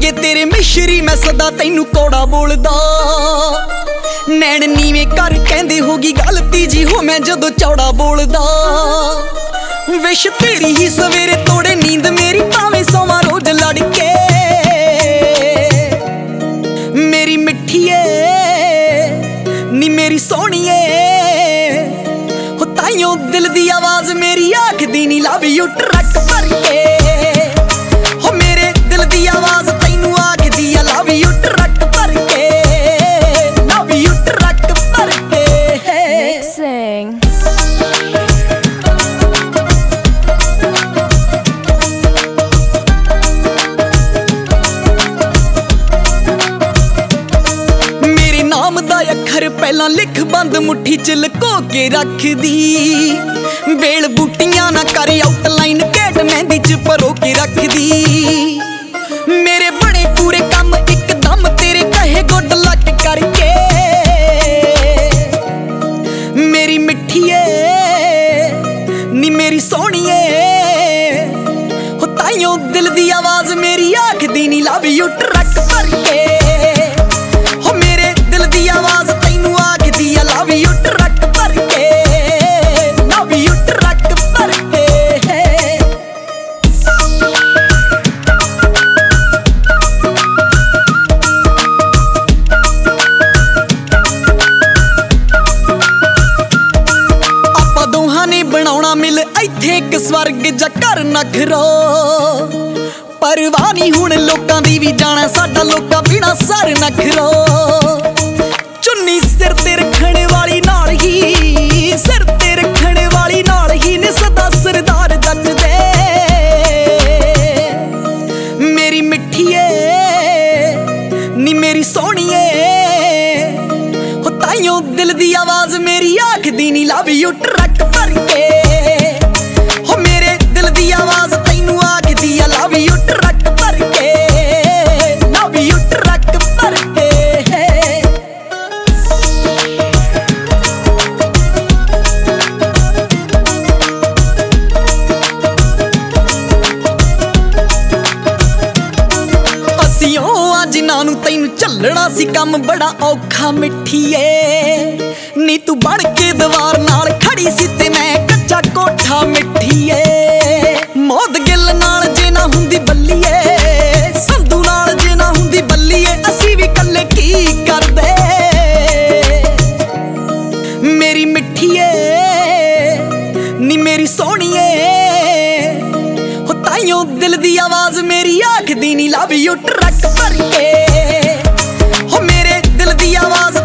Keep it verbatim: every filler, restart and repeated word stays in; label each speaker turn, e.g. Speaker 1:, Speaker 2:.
Speaker 1: ਵਰਗੇ ਤੇਰੇ ਮਿਸ਼ਰੀ ਮੈਂ ਸਦਾ ਤੈਨੂੰ ਕੌੜਾ ਬੋਲਦਾ। ਨੈਣ ਨੀਵੇਂ ਕਰ ਕਹਿੰਦੇ ਹੋਗੀ ਗਲਤੀ ਜੀ ਹੋ ਮੈਂ ਜਦੋਂ ਚੌੜਾ ਬੋਲਦਾ। ਵਿਸ਼ ਤੇਰੀ ਹੀ ਸਵੇਰੇ ਤੋੜੇ ਨੀਂਦ ਮੇਰੀ ਭਾਵੇਂ ਸੋਵਾਂ ਰੋਜ਼ ਲੜ ਕੇ। ਮੇਰੀ ਮਿੱਠੀਏ ਨੀ ਮੇਰੀ ਸੋਹਣੀਏ ਹੋ ਤਾਈਓ ਦਿਲ ਦੀ ਆਵਾਜ਼ ਮੇਰੀ ਆਖਦੀ ਨੀ ਲਵ ਯੂ ਟਰੱਕ ਭਰ ਕੇ। ਹੋ ਮੇਰੇ ਦਿਲ ਦੀ ਆਵਾਜ਼ ਤੈਨੂੰ ਆਖਦੀ ਆ ਲਵ ਯੂ ਟਰੱਕ ਭਰ ਕੇ, ਲਵ ਯੂ ਟਰੱਕ ਭਰ ਕੇ।
Speaker 2: Mixing. ਮੇਰੇ ਨਾਮ ਦਾ ਅੱਖਰ ਪਹਿਲਾਂ ਲਿਖ ਬੰਦ ਮੁੱਠੀ ਚ ਲੁਕੋ ਕੇ ਰੱਖਦੀ। ਵੇਲ ਬੂਟੀਆਂ ਨਾ ਕਰ ਆਊਟਲਾਈਨ ਘੇਟ ਮਹਿੰਦੀ ਚ ਪਰੋ ਕੇ ਰੱਖਦੀ। ਮੇਰੇ ਬਣੇ ਪੂਰੇ ਕੰਮ ਇੱਕਦਮ ਤੇਰੇ ਕਹੇ ਗੁੱਡ ਲੱਕ ਕਰਕੇ। ਮੇਰੀ ਮਿੱਠੀਏ ਨੀ ਮੇਰੀ ਸੋਹਣੀਏ ਹੋ ਤਾਈਓ ਦਿਲ ਦੀ ਆਵਾਜ਼ ਮੇਰੀ ਆਖਦੀ ਨੀ ਲਵ ਯੂ ਟਰੱਕ ਭਰ ਕੇ। ਹੋ ਮੇਰੇ ਦਿਲ ਦੀ ਆਵਾਜ਼ ਤੈਨੂੰ ਆਖਦੀ ਆ ਲਵ ਯੂ ਟਰੱਕ ਭਰ ਕੇ, ਲਵ ਯੂ ਟਰੱਕ ਭਰ ਕੇ। ਆਪਾਂ ਦੋਹਾਂ ਨੇ ਬਣਾਉਣਾ ਮਿਲ ਇੱਥੇ ਇੱਕ ਸਵਰਗ ਜਾਂ ਘਰ ਨਖਰੋ। ਪਰਵਾਹ ਨੀ ਹੁਣ ਲੋਕਾਂ ਦੀ ਵੀ ਜਾਣਾ ਸਾਡਾ ਲੋਕਾਂ ਬਿਨਾ ਸਰ ਨਖਰੋ। ਚੁੰਨੀ ਸਿਰ ਤੇ ਰੱਖਣ ਵਾਲੀ ਨਾਲ ਹੀ, ਸਿਰ ਤੇ ਰੱਖਣ ਵਾਲੀ ਨਾਲ ਹੀ ਨੇ ਸਦਾ ਸਰਦਾਰ ਜੱਜਦੇ। ਮੇਰੀ ਮਿੱਠੀਏ ਨੀ ਮੇਰੀ ਸੋਹਣੀਏ ਹੋ ਤਾਈਓ ਦਿਲ ਦੀ ਆਵਾਜ਼ ਮੇਰੀ ਆਖਦੀ ਨੀ ਲਵ ਯੂ ਟਰੱਕ ਭਰ ਕੇ। ਹੋ ਮੇਰੇ ਦਿਲ ਦੀ ਆਵਾਜ਼ ਤੈਨੂੰ ਆਖਦੀ ਆ ਲਵ ਯੂ ਟਰੱਕ ਭਰ ਕੇ, ਲਵ ਯੂ ਟਰੱਕ ਭਰ ਕੇ। ਅਸੀਂ ਉਹ ਆ ਜਿਨ੍ਹਾਂ ਨੂੰ ਤੈਨੂੰ ਝੱਲਣਾ ਸੀ ਕੰਮ ਬੜਾ ਔਖਾ ਮਿੱਠੀਏ। ਨੀ ਤੂੰ ਬਣ ਕੇ ਦੀਵਾਰ ਨਾਲ ਖੜੀ ਸੀ ਤੇ ਮੈਂ ਕੱਚਾ ਕੋਠਾ ਮਿੱਠੀਏ। ਮੌਤ ਗਿੱਲ ਨਾਲ ਜੇ ਨਾ ਹੁੰਦੀ ਬੱਲੀਏ, ਸੰਧੂ ਨਾਲ ਜੇ ਨਾ ਹੁੰਦੀ ਬੱਲੀਏ, ਅਸੀਂ ਵੀ ਕੱਲੇ ਕੀ ਕਰਦੇ। ਮੇਰੀ ਮਿੱਠੀਏ ਨੀ ਮੇਰੀ ਸੋਹਣੀਏ ਹੋ ਤਾਈਓ ਦਿਲ ਦੀ ਆਵਾਜ਼ ਮੇਰੀ ਆਖਦੀ ਨੀ ਲਵ ਯੂ ਟਰੱਕ ਭਰ ਕੇ। ਹੋ ਮੇਰੇ ਦਿਲ ਦੀ ਆਵਾਜ਼